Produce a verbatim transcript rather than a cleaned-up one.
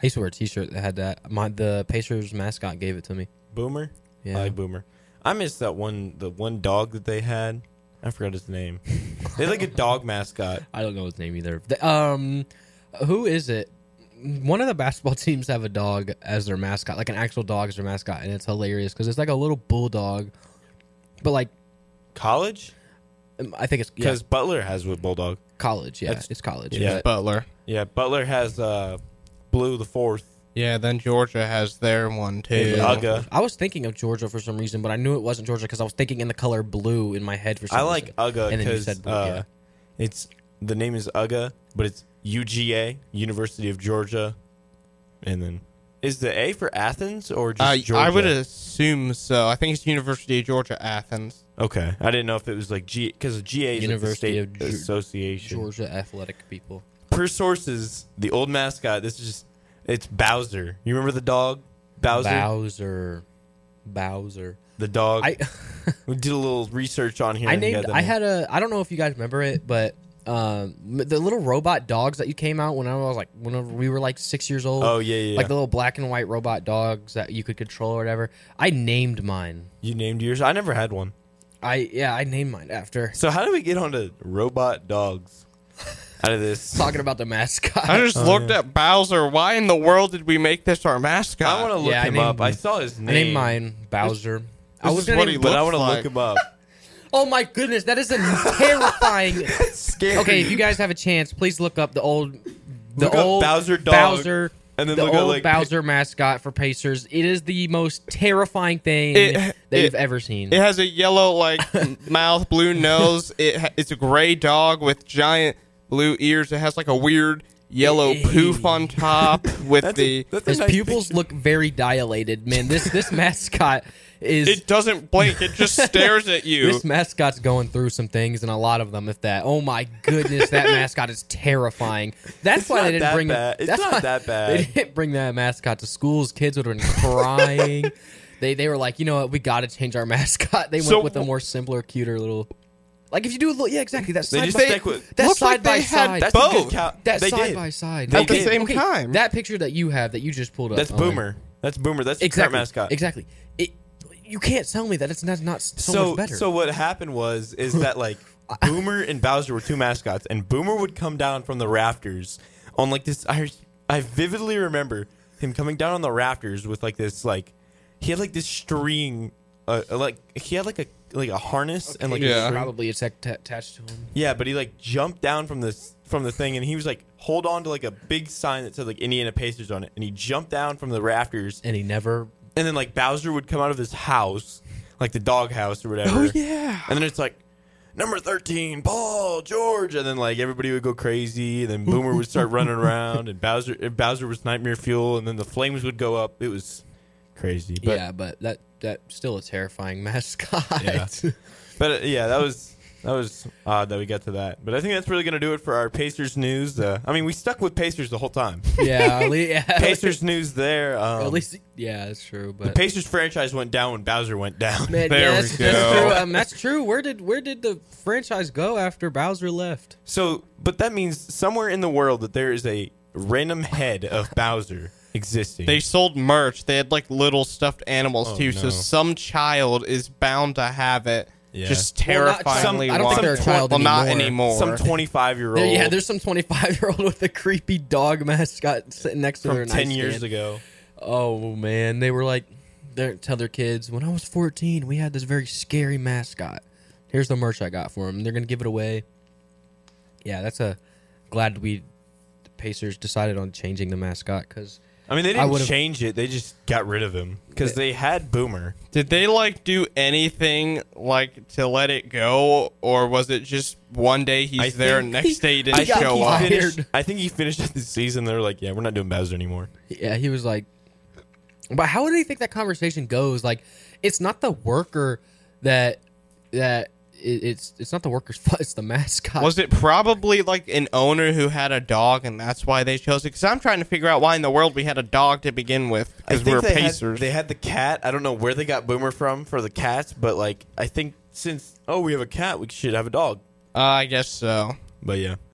used to wear a T-shirt that had that. My the Pacers mascot gave it to me. Boomer? Yeah. I like Boomer. I miss that one, the one dog that they had. I forgot his name. They had like a dog mascot. I don't know his name either. The, um, who is it? One of the basketball teams have a dog as their mascot, like an actual dog as their mascot, and it's hilarious because it's like a little bulldog, but like College? um, I think it's Because yeah, Butler has with Bulldog. college. Yeah, That's- it's college. Yeah. but- Butler. Yeah, Butler has uh, Blue the Fourth. Yeah, then Georgia has their one too. Yeah, Ugga. I was thinking of Georgia for some reason, but I knew it wasn't Georgia because I was thinking in the color blue in my head for some I reason. like Ugga And then you because said blue, uh, yeah. it's the name is Ugga, but it's U G A, University of Georgia, and then is the A for Athens or just Uh, Georgia? I would assume so. I think it's University of Georgia, Athens. Okay, I didn't know if it was like G because G A is University like the of state Ge- association. Georgia athletic people. Per sources, the old mascot. This is just it's Bowser. You remember the dog Bowser? Bowser, Bowser. The dog. I we did a little research on here. I and got named. that I name. had a. I don't know if you guys remember it, but um, the little robot dogs that you came out when I was like, whenever we were like six years old. Oh yeah, yeah. yeah. Like the little black and white robot dogs that you could control or whatever. I named mine. You named yours. I never had one. I yeah, I named mine after So how do we get onto robot dogs out of this? talking about the mascot. I just Oh, looked yeah. at Bowser. Why in the world did we make this our mascot? I want to look Yeah, I him named- up. I saw his I name. named mine Bowser. I this was is gonna what name, he but I looks want to like. look him up. oh my goodness, that is a terrifying. Scary. Okay, if you guys have a chance, please look up the old, the Look up old Bowser dog, Bowser, and then the look at, old like, Bowser mascot for Pacers. It is the most terrifying thing It- that it- you've ever seen. It has a yellow like mouth, blue nose. It ha- it's a gray dog with giant blue ears. It has like a weird yellow poof on top with That's the. a, that's a His nice pupils picture. look very dilated, man. This this mascot is It doesn't blink. It just stares at you. this mascot's going through some things, and a lot of them, if that. Oh my goodness, that mascot is terrifying. That's It's why not they didn't that bring. bad. It's that's not why that bad. They didn't bring that mascot to schools. Kids would have been crying. they they were like, you know what, we got to change our mascot. They went So with a wh- more simpler, cuter little. Like if you do a little, yeah, exactly. That's They side just by, stick with. that's Looks side like by they had side. That's a good both. count. That's they side did. by side. They At the did. same time. That picture that you have that you just pulled up. That's Owen. Boomer. That's Boomer. That's the current Exactly. mascot. Exactly. It, you can't tell me that it's not, not so, So, much better. so what happened was is that like Boomer and Bowser were two mascots, and Boomer would come down from the rafters on like this. I I vividly remember him coming down on the rafters with like this like he had like this string, uh, like he had like a like a harness and like a Yeah. string. Probably it's like, t- attached to him. Yeah, but he like jumped down from this from the thing, and he was like hold on to like a big sign that said like Indiana Pacers on it, and he jumped down from the rafters, And he never. and then like Bowser would come out of his house, like the dog house or whatever. Oh yeah. And then it's like number thirteen, Paul George, and then like everybody would go crazy, and then Boomer would start running around, and Bowser and Bowser was nightmare fuel, and then the flames would go up. It was crazy. But yeah, but that that still a terrifying mascot. Yeah. but uh, yeah, that was that was odd that we got to that. But I think that's really gonna do it for our Pacers news. Uh, I mean, we stuck with Pacers the whole time. yeah, at least, yeah. Pacers news there. Um, At least, yeah, that's true. the But Pacers franchise went down when Bowser went down. man, There yeah, we that's, that's go. true. Um, that's true. Where did where did the franchise go after Bowser left? So, but that means somewhere in the world that there is a random head of Bowser existing. They sold merch. They had like little stuffed animals Oh, too. no. So some child is bound to have it. Yeah. Just Well, not terrifyingly. some- I don't think want- they're a child well, not anymore. anymore. Some twenty-five-year-old There, yeah, there's some twenty-five year old with a creepy dog mascot sitting next to from their ten nightstand. years ago. Oh man, they were like, they tell their kids, when I was fourteen, we had this very scary mascot. Here's the merch I got for them. They're gonna give it away. Yeah, that's a glad we the Pacers decided on changing the mascot because I mean, they I didn't would've- change it. They just got rid of him because they had Boomer. Did they like do anything like to let it go, or was it just one day he's I there, think- and next day he didn't I got show he up? fired. Finished, I think he finished the season. They were like, "Yeah, we're not doing Bowser anymore." yeah, he was like, but how do you think that conversation goes? Like, it's not the worker that that it, it's it's not the worker's fault. It's the mascot. Was it probably like an owner who had a dog, and that's why they chose it? Because I'm trying to figure out why in the world we had a dog to begin with. I Because think we're they Pacers. Had, they had the cat. I don't know where they got Boomer from for the cats, but like I think since oh we have a cat, we should have a dog. uh, I guess so. But yeah,